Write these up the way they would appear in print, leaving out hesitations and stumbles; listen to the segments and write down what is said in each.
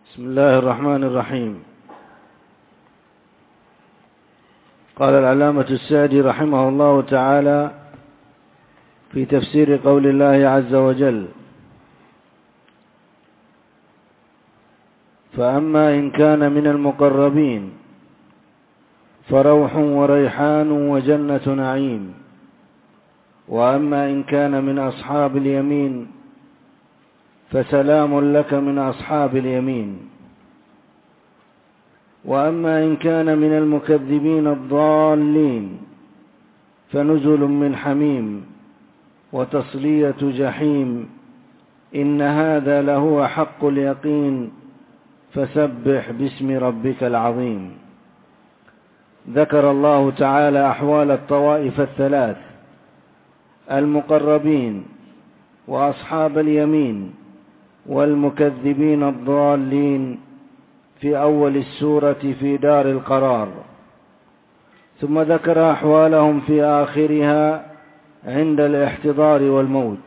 بسم الله الرحمن الرحيم. قال العلامة السعدي رحمه الله تعالى في تفسير قول الله عز وجل: فأما إن كان من المقربين فروح وريحان وجنة نعيم، وأما إن كان من أصحاب اليمين فسلام لك من أصحاب اليمين، وأما إن كان من المكذبين الضالين فنزل من حميم وتصلية جحيم، إن هذا لهو حق اليقين، فسبح باسم ربك العظيم. ذكر الله تعالى أحوال الطوائف الثلاث: المقربين وأصحاب اليمين والمكذبين الضالين في أول السورة في دار القرار، ثم ذكر أحوالهم في آخرها عند الاحتضار والموت،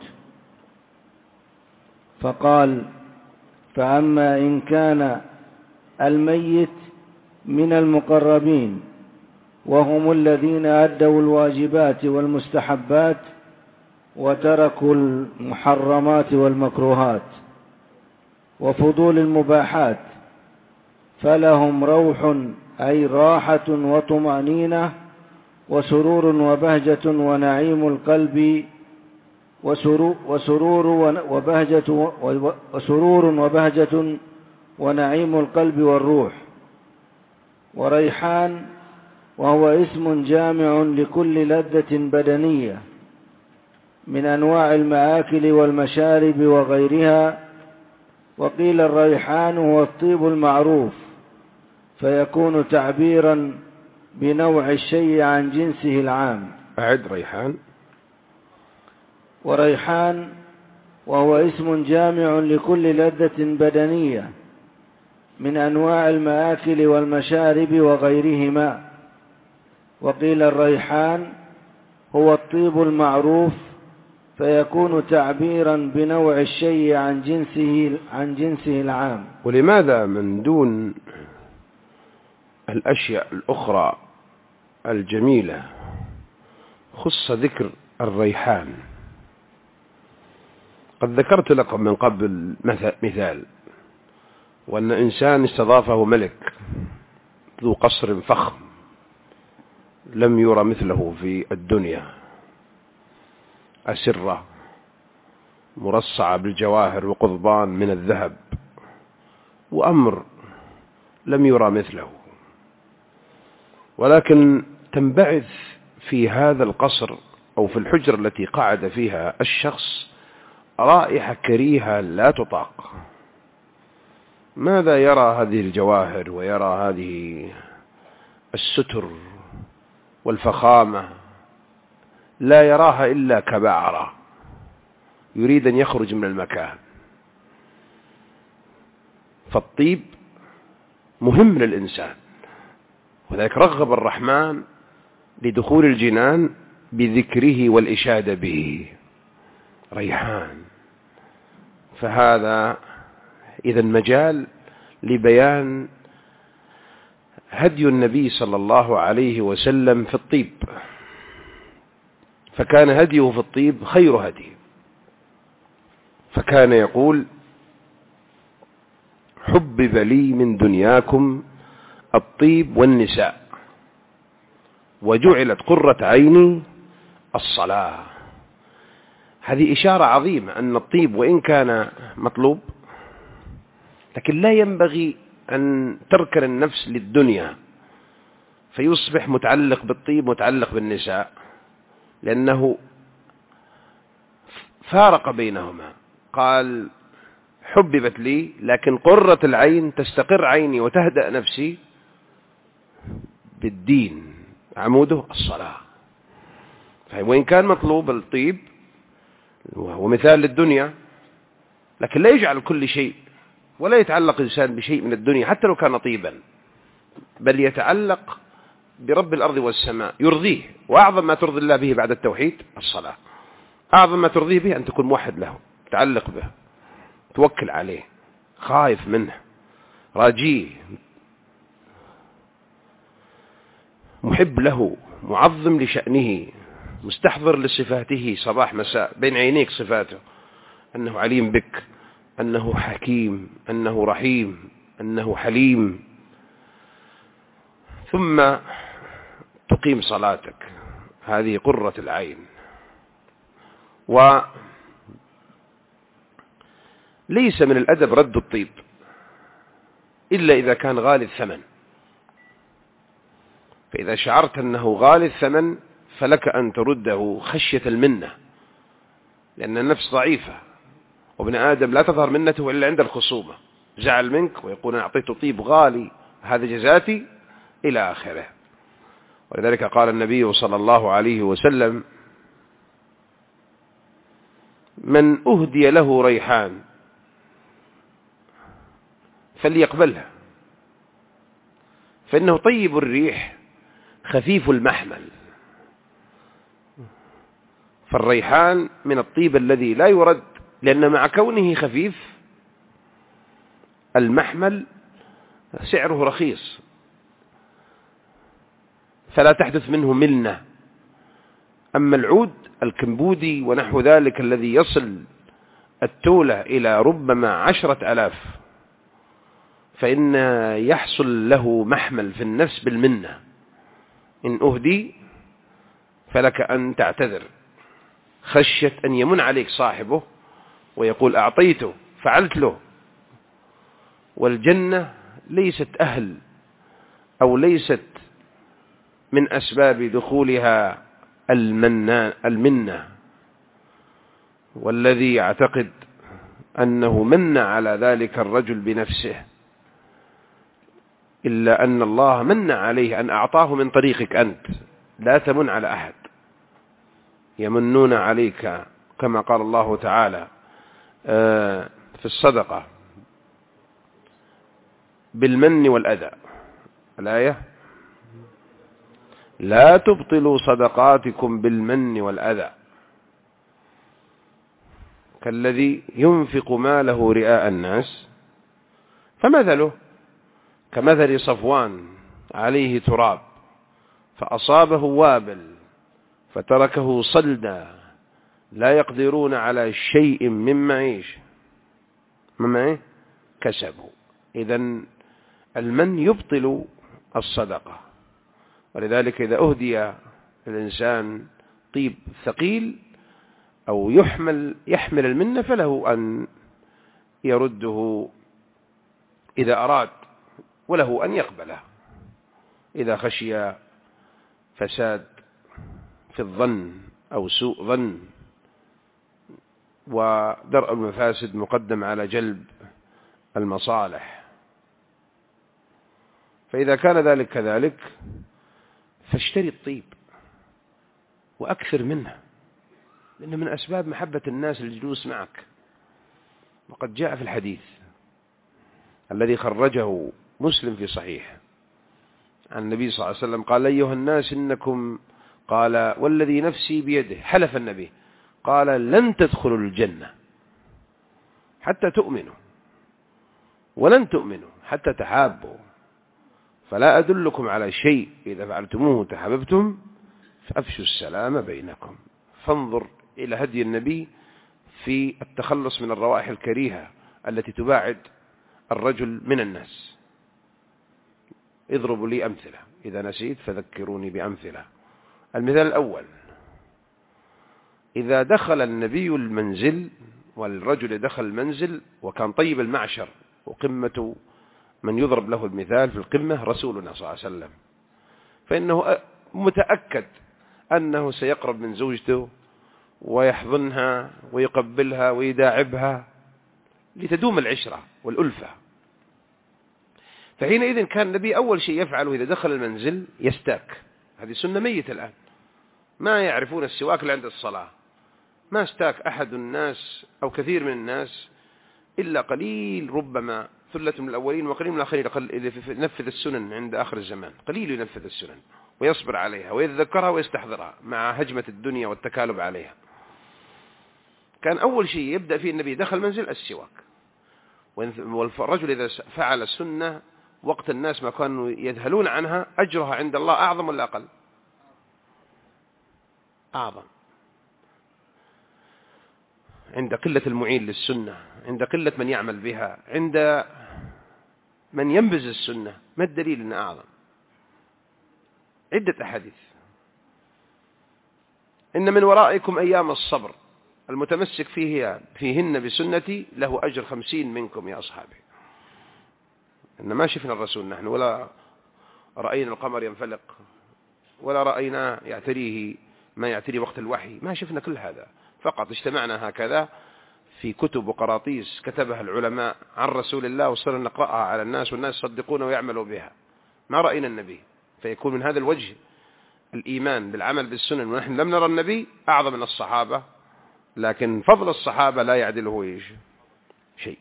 فقال: فأما إن كان الميت من المقربين وهم الذين أدوا الواجبات والمستحبات وتركوا المحرمات والمكروهات وفضول المباحات، فلهم روح أي راحة وطمأنينة وسرور وبهجة ونعيم القلب وسرور وبهجة ونعيم القلب والروح. وريحان وهو اسم جامع لكل لذة بدنية من أنواع المآكل والمشارب وغيرها. وقيل الريحان هو الطيب المعروف، فيكون تعبيرا بنوع الشيء عن جنسه العام. أعد: ريحان. وريحان وهو اسم جامع لكل لذة بدنية من أنواع المآكل والمشارب وغيرهما. وقيل الريحان هو الطيب المعروف، فيكون تعبيرا بنوع الشيء عن جنسه العام. ولماذا من دون الأشياء الأخرى الجميلة خص ذكر الريحان؟ قد ذكرت لكم من قبل مثال، وأن إنسان استضافه ملك ذو قصر فخم لم يرى مثله في الدنيا، أسرة مرصعة بالجواهر وقضبان من الذهب، وأمر لم يرى مثله، ولكن تنبعث في هذا القصر أو في الحجرة التي قعد فيها الشخص رائحة كريهة لا تطاق. ماذا يرى هذه الجواهر ويرى هذه الستر والفخامة؟ لا يراها إلا كبعرة، يريد أن يخرج من المكان. فالطيب مهم للإنسان، وذلك رغب الرحمن لدخول الجنان بذكره والإشادة به. ريحان. فهذا إذا مجال لبيان هدي النبي صلى الله عليه وسلم في الطيب، فكان هديه في الطيب خير هدي، فكان يقول: حبب لي من دنياكم الطيب والنساء، وجعلت قرة عيني الصلاة. هذه إشارة عظيمة أن الطيب وإن كان مطلوب، لكن لا ينبغي أن تركن النفس للدنيا فيصبح متعلق بالطيب متعلق بالنساء، لأنه فارق بينهما. قال: حببت لي، لكن قرة العين تستقر عيني وتهدأ نفسي بالدين، عموده الصلاة. وإن كان مطلوب الطيب وهو مثال للدنيا، لكن لا يجعل كل شيء، ولا يتعلق الإنسان بشيء من الدنيا حتى لو كان طيبا، بل يتعلق برب الأرض والسماء يرضيه. وأعظم ما ترضي الله به بعد التوحيد الصلاة. أعظم ما ترضيه به أن تكون موحد له، تعلق به، توكل عليه، خايف منه، راجيه محب له معظم لشأنه مستحضر لصفاته صباح مساء بين عينيك صفاته، أنه عليم بك، أنه حكيم، أنه رحيم، أنه حليم. ثم تقيم صلاتك، هذه قرة العين. وليس من الأدب رد الطيب إلا إذا كان غالي الثمن، فإذا شعرت أنه غالي الثمن فلك أن ترده خشية المنة، لأن النفس ضعيفة، وابن آدم لا تظهر منته إلا عند الخصومة، زعل منك ويقول أعطيت طيب غالي هذا جزاتي إلى آخره. ولذلك قال النبي صلى الله عليه وسلم: من أهدي له ريحان فليقبلها، فإنه طيب الريح خفيف المحمل. فالريحان من الطيب الذي لا يرد، لأن مع كونه خفيف المحمل سعره رخيص، فلا تحدث منه ملنة. أما العود الكمبودي ونحو ذلك الذي يصل التولة إلى ربما 10,000، فإن يحصل له محمل في النفس بالمنة. إن أهدي فلك أن تعتذر خشية أن يمن عليك صاحبه ويقول أعطيته فعلت له. والجنة ليست أهل أو ليست من أسباب دخولها المنة، والذي يعتقد أنه من على ذلك الرجل بنفسه، إلا أن الله من عليه أن أعطاه من طريقك أنت، لا تمن على أحد. يمنون عليك كما قال الله تعالى في الصدقة بالمن والأذى، الآية: لا تبطلوا صدقاتكم بالمن والأذى، كالذي ينفق ماله رئاء الناس فمثله كمثل صفوان عليه تراب فأصابه وابل فتركه صلدا لا يقدرون على شيء مما كسبوا. إذن المن يبطل الصدقة. ولذلك إذا أهدي الإنسان طيب ثقيل أو يحمل المنة فله أن يرده إذا أراد، وله أن يقبله إذا خشي فساد في الظن أو سوء ظن، ودرء المفاسد مقدم على جلب المصالح. فإذا كان ذلك كذلك فاشتري الطيب وأكثر منه، لأنه من أسباب محبة الناس الجلوس معك. وقد جاء في الحديث الذي خرجه مسلم في صحيح عن النبي صلى الله عليه وسلم قال: أيها الناس إنكم، قال والذي نفسي بيده، حلف النبي قال: لن تدخلوا الجنة حتى تؤمنوا، ولن تؤمنوا حتى تحابوا، فلا أدلكم على شيء إذا فعلتموه تحاببتم، فأفشوا السلام بينكم. فانظر إلى هدي النبي في التخلص من الروائح الكريهة التي تباعد الرجل من الناس. اضربوا لي أمثلة، إذا نسيت فذكروني بأمثلة. المثال الأول: إذا دخل النبي المنزل، والرجل دخل المنزل وكان طيب المعشر، وقمة من يضرب له المثال في القمة رسولنا صلى الله عليه وسلم، فإنه متأكد أنه سيقرب من زوجته ويحضنها ويقبلها ويداعبها لتدوم العشرة والألفة. فحينئذ كان النبي أول شيء يفعله إذا دخل المنزل يستاك. هذه سنة ميتة الآن، ما يعرفون السواك إلا عند الصلاة. ما استاك أحد الناس أو كثير من الناس إلا قليل، ربما ثلة من الأولين وقليل من الآخرين ينفذ السنن عند آخر الزمان. قليل ينفذ السنن ويصبر عليها ويتذكرها ويستحضرها مع هجمة الدنيا والتكالب عليها. كان أول شيء يبدأ فيه النبي دخل المنزل السواك، والرجل إذا فعل السنة وقت الناس ما كانوا يذهلون عنها أجرها عند الله أعظم ولا أقل؟ أعظم، عند قلة المعين للسنة، عند قلة من يعمل بها، عند من ينبذ السنة. ما الدليل أنه أعظم؟ عدة أحاديث: إن من ورائكم أيام الصبر المتمسك فيهن بسنتي له أجر 50 منكم يا أصحابي. إن ما شفنا الرسول نحن، ولا رأينا القمر ينفلق، ولا رأينا يعتريه ما يعتري وقت الوحي، ما شفنا كل هذا، فقط اجتمعنا هكذا في كتب وقراطيس كتبها العلماء عن رسول الله وصرنا نقرأها على الناس والناس يصدقون ويعملوا بها، ما رأينا النبي. فيكون من هذا الوجه الإيمان بالعمل بالسنن ونحن لم نرى النبي أعظم من الصحابة، لكن فضل الصحابة لا يعدله شيء.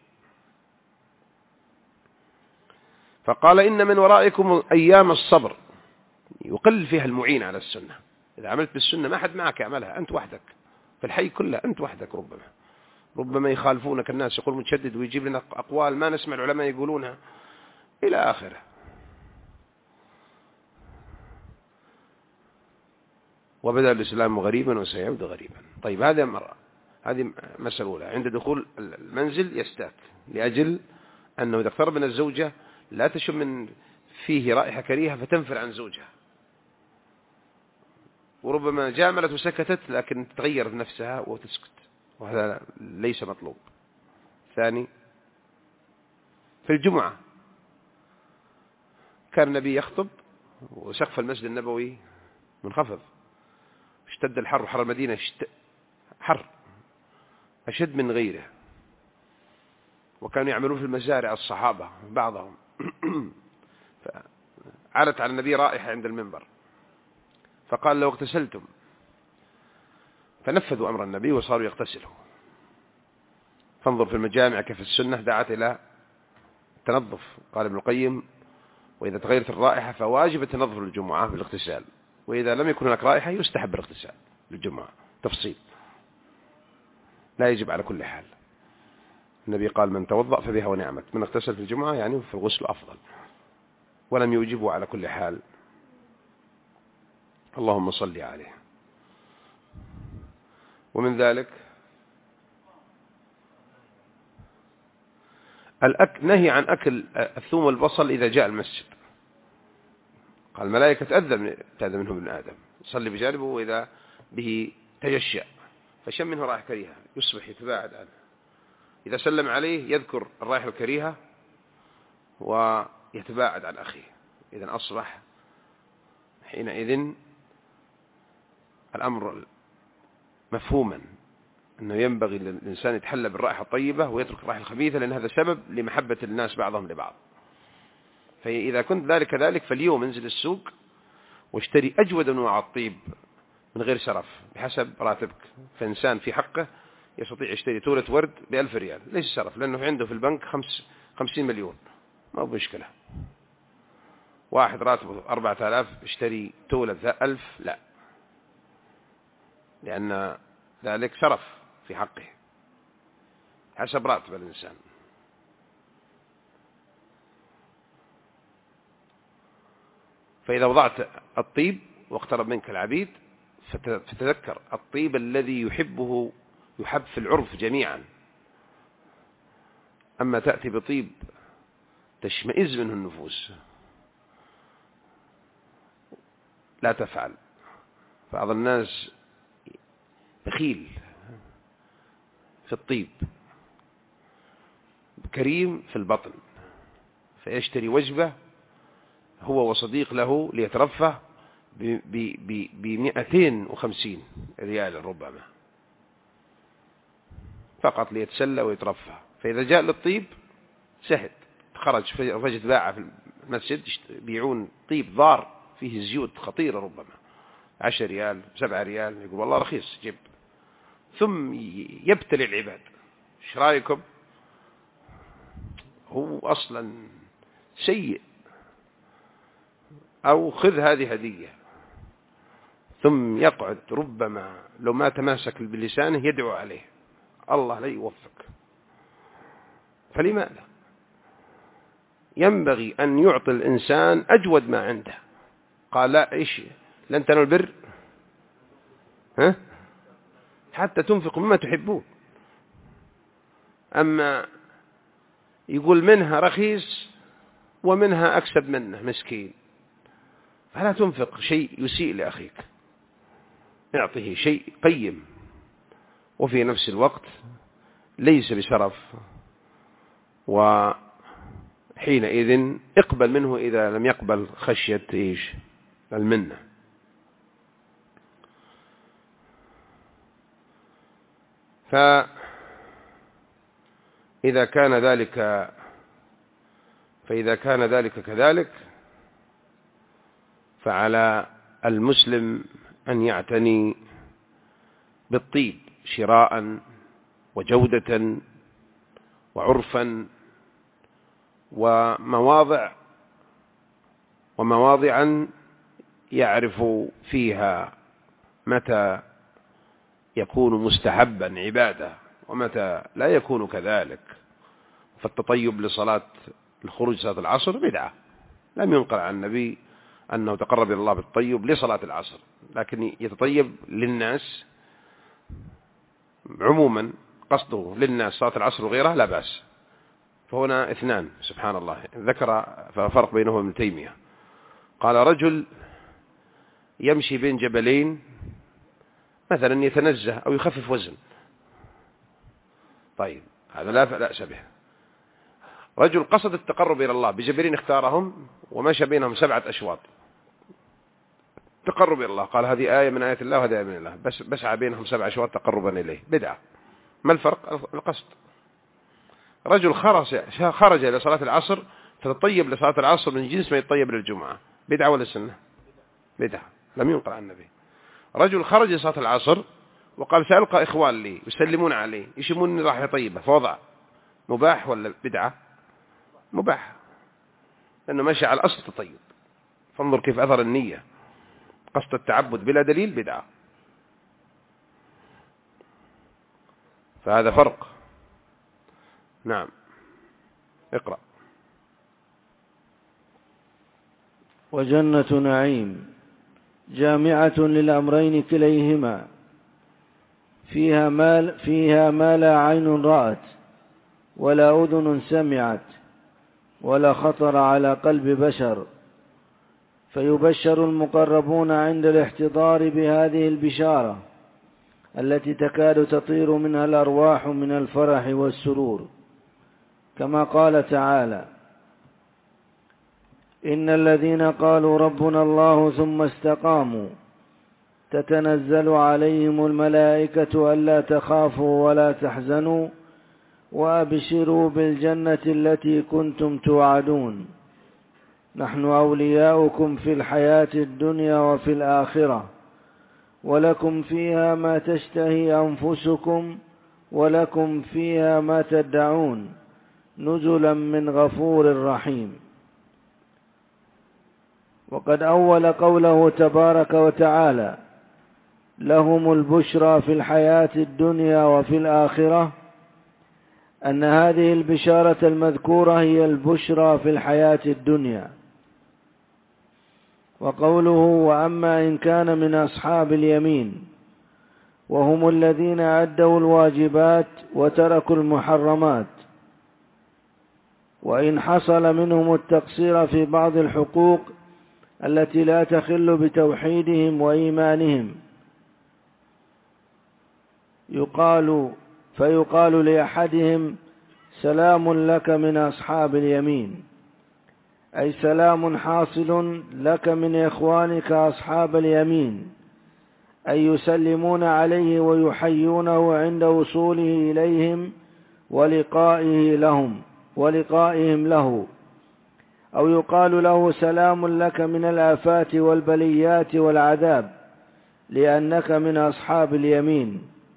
فقال إن من ورائكم أيام الصبر، يقل فيها المعين على السنة. إذا عملت بالسنة ما حد معك يعملها، أنت وحدك في الحي كله، أنت وحدك. ربما يخالفونك الناس، يقول متشدد ويجيب لنا أقوال ما نسمع العلماء يقولونها إلى آخره. وبدأ الإسلام غريبا وسيعود غريبا. طيب هذه مسألة أولى. عند دخول المنزل يستاك لأجل أنه إذا اقترب من الزوجة لا تشم من فيه رائحة كريهة فتنفر عن زوجها، وربما جاملت وسكتت لكن تتغير في نفسها وتسكت، وهذا ليس مطلوب. ثاني، في الجمعة كان النبي يخطب وسقف المسجد النبوي منخفض، اشتد الحر، حر المدينة حر أشد من غيره، وكانوا يعملون في المزارع الصحابة بعضهم فعلت على النبي رائحة عند المنبر، فقال لو اغتسلتم، فنفذوا أمر النبي وصاروا يغتسلوا. فانظر في المجامع كيف السنة دعت إلى التنظف. قال ابن القيم وإذا تغيرت الرائحة فواجب التنظف للجمعة بالاغتسال، وإذا لم يكن هناك رائحة يستحب الاغتسال للجمعة. تفصيل، لا يجب على كل حال. النبي قال من توضأ فبها ونعمت، من اغتسل في الجمعة يعني في الغسل أفضل، ولم يوجبه على كل حال. اللهم صل عليه. ومن ذلك نهي عن أكل الثوم والبصل إذا جاء المسجد. قال الملائكة تأذى منه ابن آدم، صلي بجانبه وإذا به تجشع فشم منه رائحة كريهة يصبح يتباعد عنه، إذا سلم عليه يذكر الرائحة الكريهة ويتباعد عن أخيه. إذن أصبح حينئذ الأمر مفهوما أنه ينبغي للإنسان يتحلى بالرائحة الطيبة ويترك الرائحة الخبيثة، لأن هذا سبب لمحبة الناس بعضهم لبعض. فإذا كنت ذلك كذلك فاليوم انزل السوق واشتري أجود أنواع الطيب من غير سرف بحسب راتبك. فإنسان في حقه يستطيع يشتري تولة ورد ب1000 ريال ليس سرف، لأنه عنده في البنك 50 مليون، ما هو مشكلة. واحد راتبه 4000 اشتري تولة 1000، لا، لأن ذلك سرف في حقه حسب راتب الإنسان. فإذا وضعت الطيب واقترب منك العبيد فتذكر الطيب الذي يحب في العرف جميعا. أما تأتي بطيب تشمئز منه النفوس لا تفعل. بعض الناس بخيل في الطيب، كريم في البطن، فيشتري وجبة هو وصديق له ليترفه ب250 ريال ربما فقط ليتسلى ويترفه. فإذا جاء للطيب سهد، خرج فجد باعة في المسجد يبيعون طيب ضار فيه زيوت خطيرة ربما 10 ريال 7 ريال، يقول والله رخيص جيب، ثم يبتلي العباد ايش رايكم؟ هو أصلا سيء، أو خذ هذه هدية، ثم يقعد ربما لو ما تماسك بلسانه يدعو عليه الله لا يوفق. فلماذا؟ ينبغي أن يعطي الإنسان أجود ما عنده. قال لا، إيش لن تنالوا البر حتى تنفقوا مما تحبون. أما يقول منها رخيص ومنها أكسب منه مسكين، فلا تنفق شيء يسيء لأخيك، اعطه شيء قيم وفي نفس الوقت ليس بسرف، وحينئذ اقبل منه إذا لم يقبل خشية إيش المنة. فإذا كان ذلك كذلك، فعلى المسلم أن يعتني بالطيب شراء وجودة وعرفا ومواضعا يعرف فيها متى يكون مستحبا عبادة ومتى لا يكون كذلك. فالتطيب لصلاة الخروج صلاة العصر بدعة، لم ينقل عن النبي أنه تقرب إلى الله بالطيب لصلاة العصر، لكن يتطيب للناس عموما، قصده للناس صلاة العصر وغيرها لا بأس. فهنا اثنان سبحان الله ذكر فرق بينهما ابن تيمية. قال رجل يمشي بين جبلين مثلا يتنزه أو يخفف وزن، طيب هذا لا بأس به. رجل قصد التقرب إلى الله بجبلين اختارهم ومشى بينهم 7 أشواط تقرب إلى الله، قال هذه آية من آيات الله وهذه آية من الله، بس بسعى بينهم 7 أشواط تقربا إليه، بدعة. ما الفرق؟ القصد. رجل خرج إلى صلاة العصر فتطيب لصلاة العصر من جنس ما يطيب للجمعة، بدعة ولا سنة؟ بدعة، لم ينقل عن النبي. رجل خرج لصلاة العصر وقال سألقى إخوان لي يسلمون عليه يشمونني راح يطيبه فوضع، مباح ولا بدعة؟ مباح، لأنه ماشي على أصل التطيب. فانظر كيف أثر النية، قصد التعبد بلا دليل بدعة. فهذا فرق. نعم اقرأ. وجنة نعيم جامعة للأمرين كليهما، فيها ما لا عين رأت ولا أذن سمعت ولا خطر على قلب بشر، فيبشر المقربون عند الاحتضار بهذه البشارة التي تكاد تطير منها الأرواح من الفرح والسرور، كما قال تعالى: إن الذين قالوا ربنا الله ثم استقاموا تتنزل عليهم الملائكة ألا تخافوا ولا تحزنوا وأبشروا بالجنة التي كنتم توعدون، نحن أولياؤكم في الحياة الدنيا وفي الآخرة، ولكم فيها ما تشتهي أنفسكم ولكم فيها ما تدعون، نزلا من غفور رحيم. وقد أول قوله تبارك وتعالى: لهم البشرى في الحياة الدنيا وفي الآخرة، أن هذه البشارة المذكورة هي البشرى في الحياة الدنيا. وقوله: وأما إن كان من أصحاب اليمين، وهم الذين أدوا الواجبات وتركوا المحرمات، وإن حصل منهم التقصير في بعض الحقوق التي لا تخل بتوحيدهم وإيمانهم، فيقال لأحدهم: سلام لك من أصحاب اليمين، أي سلام حاصل لك من إخوانك أصحاب اليمين، أي يسلمون عليه ويحيونه عند وصوله إليهم ولقائهم له. أو يقال له: سلام لك من الآفات والبليات والعذاب، لأنك من أصحاب اليمين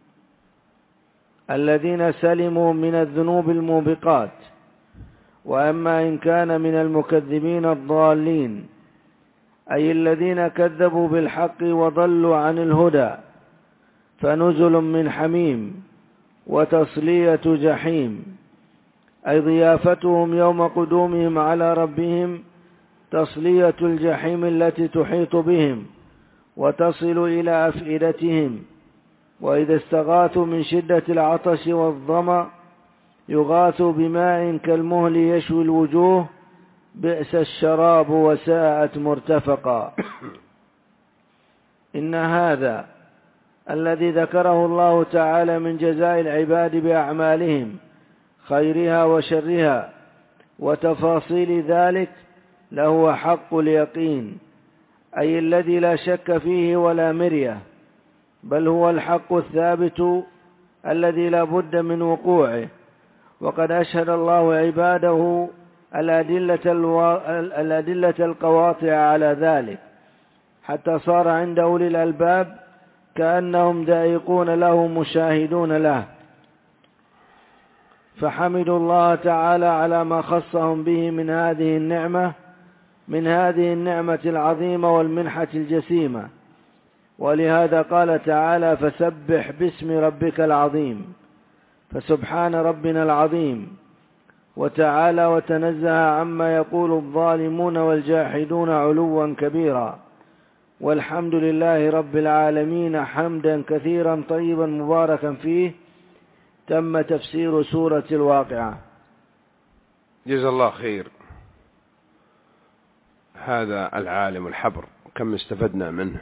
الذين سلموا من الذنوب الموبقات. وأما إن كان من المكذبين الضالين، أي الذين كذبوا بالحق وضلوا عن الهدى، فنزل من حميم وتصلية جحيم، أي ضيافتهم يوم قدومهم على ربهم تصلية الجحيم التي تحيط بهم وتصل إلى أفئدتهم. وإذا استغاثوا من شدة العطش والظمأ يغاثوا بماء كالمهل يشوي الوجوه بئس الشراب وساءت مرتفقا. إن هذا الذي ذكره الله تعالى من جزاء العباد بأعمالهم خيرها وشرها وتفاصيل ذلك لهو حق اليقين، أي الذي لا شك فيه ولا مرية، بل هو الحق الثابت الذي لا بد من وقوعه. وقد أشهد الله عباده الأدلة القواطع على ذلك، حتى صار عند أولي الألباب كأنهم ذائقون له مشاهدون له، فحمدوا الله تعالى على ما خصهم به من هذه النعمة العظيمة والمنحة الجسيمة. ولهذا قال تعالى: فسبح باسم ربك العظيم، فسبحان ربنا العظيم، وتعالى وتنزه عما يقول الظالمون والجاحدون علوا كبيرا. والحمد لله رب العالمين حمدا كثيرا طيبا مباركا فيه. تم تفسير سورة الواقعة. جزا الله خير. هذا العالم الحبر كم استفدنا منه.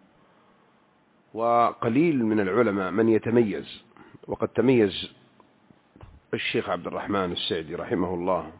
وقليل من العلماء من يتميز، وقد تميز الشيخ عبد الرحمن السعدي رحمه الله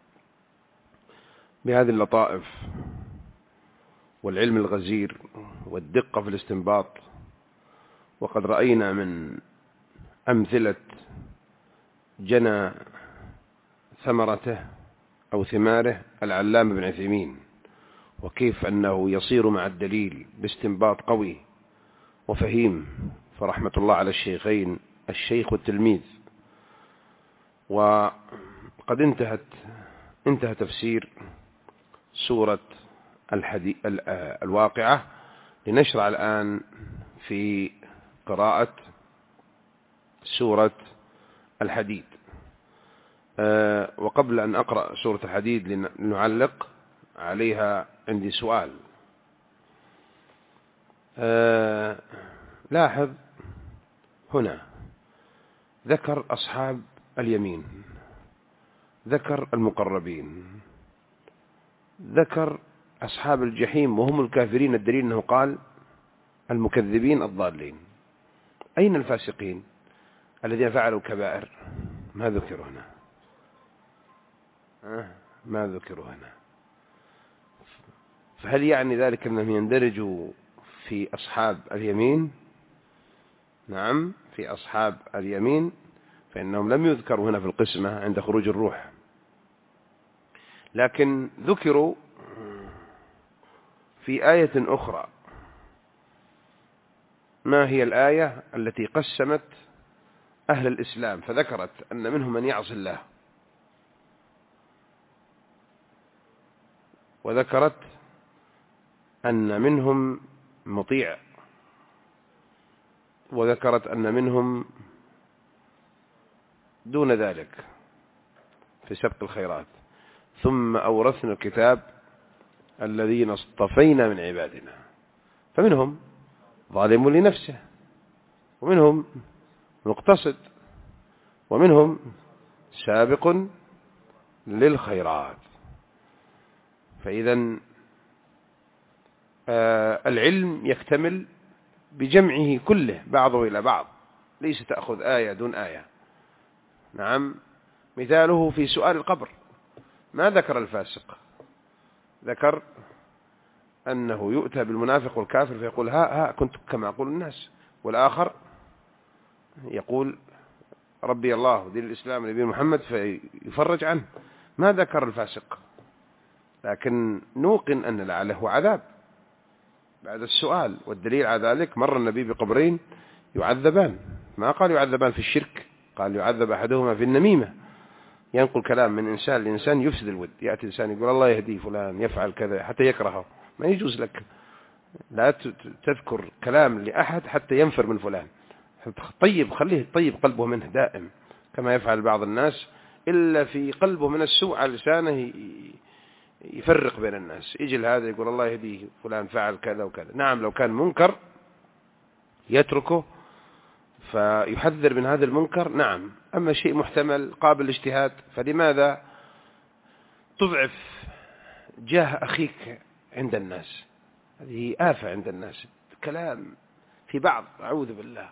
بهذه اللطائف والعلم الغزير والدقة في الاستنباط. وقد رأينا من أمثلة جنى ثمرته أو ثماره العلامة ابن عثيمين، وكيف أنه يصير مع الدليل باستنباط قوي وفهيم، فرحمة الله على الشيخين الشيخ والتلميذ. وقد انتهى تفسير سورة الواقعة. لنشرع الآن في قراءة سورة الحديد. وقبل أن أقرأ سورة الحديد لنعلق عليها عندي سؤال. لاحظ هنا ذكر أصحاب اليمين، ذكر المقربين، ذكر أصحاب الجحيم وهم الكافرين، الدليل أنه قال المكذبين الضالين. أين الفاسقين الذين فعلوا كبائر؟ ما ذكروا هنا، ما ذكروا هنا. فهل يعني ذلك أنهم يندرجوا في أصحاب اليمين؟ نعم، في أصحاب اليمين، فإنهم لم يذكروا هنا في القسمة عند خروج الروح، لكن ذكروا في آية أخرى. ما هي الآية التي قسمت أهل الإسلام فذكرت أن منهم من يعصي الله، وذكرت أن منهم مطيع، وذكرت أن منهم دون ذلك في سبق الخيرات. ثم أورثنا الكتاب الذين اصطفينا من عبادنا، فمنهم ظالم لنفسه، ومنهم مقتصد، ومنهم سابق للخيرات. فإذا العلم يكتمل بجمعه كله بعضه إلى بعض، ليس تأخذ آية دون آية. نعم، مثاله في سؤال القبر، ما ذكر الفاسق، ذكر أنه يؤتى بالمنافق والكافر فيقول ها كنت كما أقول الناس، والآخر يقول ربي الله دين الإسلام نبي محمد فيفرج عنه. ما ذكر الفاسق، لكن نوقن أن لعله عذاب بعد السؤال. والدليل على ذلك مر النبي بقبرين يعذبان، ما قال يعذبان في الشرك، قال يعذب أحدهما في النميمة، ينقل كلام من إنسان لإنسان يفسد الود. يأتي إنسان يقول الله يهدي فلان يفعل كذا حتى يكرهه، ما يجوز لك، لا تذكر كلام لأحد حتى ينفر من فلان. طيب، خليه طيب قلبه منه دائم، كما يفعل بعض الناس إلا في قلبه من السوء على لسانه يفرق بين الناس، يجي لهذا يقول الله يهديه فلان فعل كذا وكذا. نعم لو كان منكر يتركه فيحذر من هذا المنكر، نعم. أما شيء محتمل قابل للاجتهاد فلماذا تضعف جاه أخيك عند الناس؟ هذه آفة عند الناس، كلام في بعض أعوذ بالله،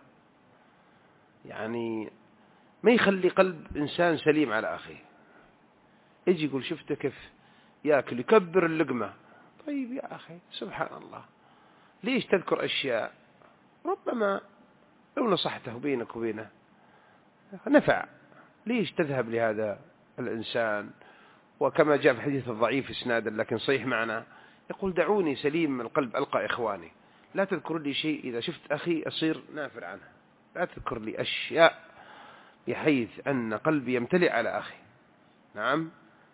يعني ما يخلي قلب إنسان سليم على أخيه. يجي يقول شفته كيف يأكل يكبر اللقمة. طيب يا أخي سبحان الله، ليش تذكر أشياء ربما لو نصحته بينك وبينه نفع؟ ليش تذهب لهذا الإنسان؟ وكما جاء في الحديث الضعيف إسنادا لكن صحيح معنا، يقول دعوني سليم القلب ألقى إخواني، لا تذكر لي شيء إذا شفت أخي أصير نافر عنه، لا تذكر لي أشياء بحيث أن قلبي يمتلئ على أخي. نعم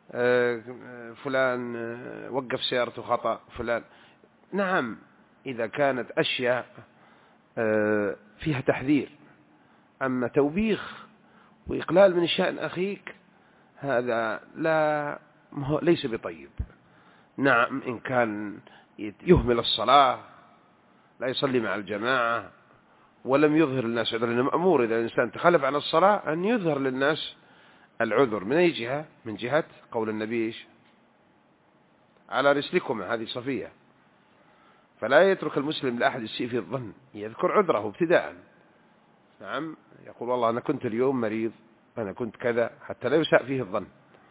فلان وقف سيارته خطأ فلان، نعم إذا كانت أشياء فيها تحذير. أما توبيخ وإقلال من شأن أخيك هذا ليس بطيب. نعم إن كان يهمل الصلاة لا يصلي مع الجماعة ولم يظهر للناس عذر، لأنه مأمور إذا الإنسان تخلف عن الصلاة أن يظهر للناس العذر. من أي جهة؟ من جهة قول النبي على رسلكم، هذه صفية. فلا يترك المسلم لأحد السيء في الظن، يذكر عذره ابتداء. نعم يقول والله أنا كنت اليوم مريض، أنا كنت كذا، حتى لا يساء فيه الظن.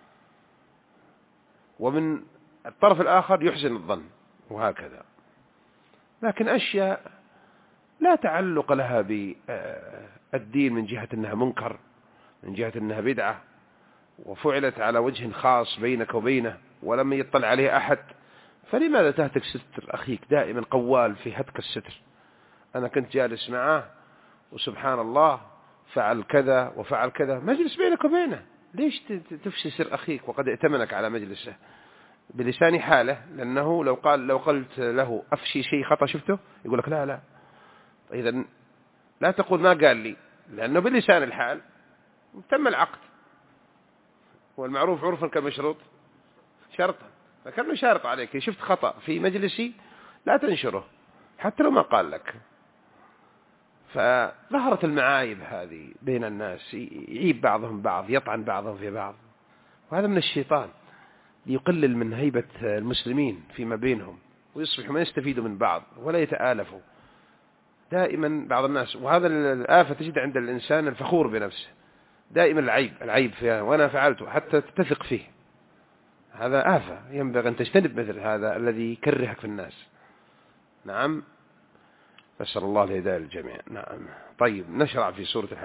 ومن الطرف الآخر يحسن الظن وهكذا. لكن أشياء لا تعلق لها بالدين من جهة أنها منكر، من جهة أنها بدعة وفعلت على وجه خاص بينك وبينه ولم يطلع عليه أحد، فلماذا تهتك ستر أخيك؟ دائما قوال في هتك الستر. أنا كنت جالس معه وسبحان الله فعل كذا وفعل كذا، مجلس بينك وبينه، ليش تفشي سر أخيك وقد ائتمنك على مجلسه بلسان حاله؟ لأنه لو قلت له أفشي شيء خطأ شفته يقول لك لا. إذا لا تقول ما قال لي، لأنه بلسان الحال تم العقد، والمعروف عرفا كالمشروط شرطا. فكان شارط عليك، شفت خطأ في مجلسي لا تنشره حتى لو ما قال لك. فظهرت المعايب هذه بين الناس، يعيب بعضهم بعض، يطعن بعضهم في بعض، وهذا من الشيطان ليقلل من هيبة المسلمين فيما بينهم، ويصبحوا ما يستفيدوا من بعض ولا يتآلفوا. دائما بعض الناس، وهذا الآفة تجد عند الإنسان الفخور بنفسه، دائما العيب فيها وأنا فعلته حتى تثق فيه. هذا آفة ينبغي أن تجتنب مثل هذا الذي يكرهك في الناس. نعم، أسأل الله الهداية للجميع. نعم. طيب نشرع في سورة